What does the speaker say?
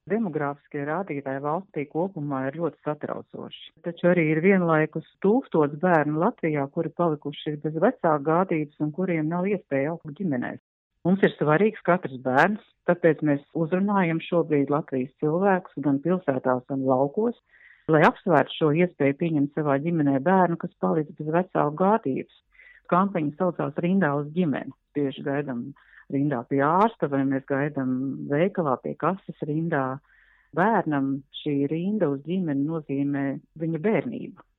Demogrāfiskie rādītāji valstī kopumā ir ļoti satraucoši. Taču arī ir vienlaikus 1000 bērnu Latvijā, kuri palikuši bez vecāku gādības un kuriem nav iespēja augt ģimenēs. Mums ir svarīgs katrs bērns, tāpēc mēs uzrunājam šobrīd Latvijas cilvēkus gan pilsētās, gan laukos, lai apsvērtu šo iespēju pieņemt savā ģimenē bērnu, kas paliks bez vecāku gādības. Kampaņa saucās Rindā uz ģimeni. Tieši gaidām rindā pie ārsta vai mēs gaidām veikalā pie kases rindā. Bērnam šī rinda uz ģimeni nozīmē viņa bērnību.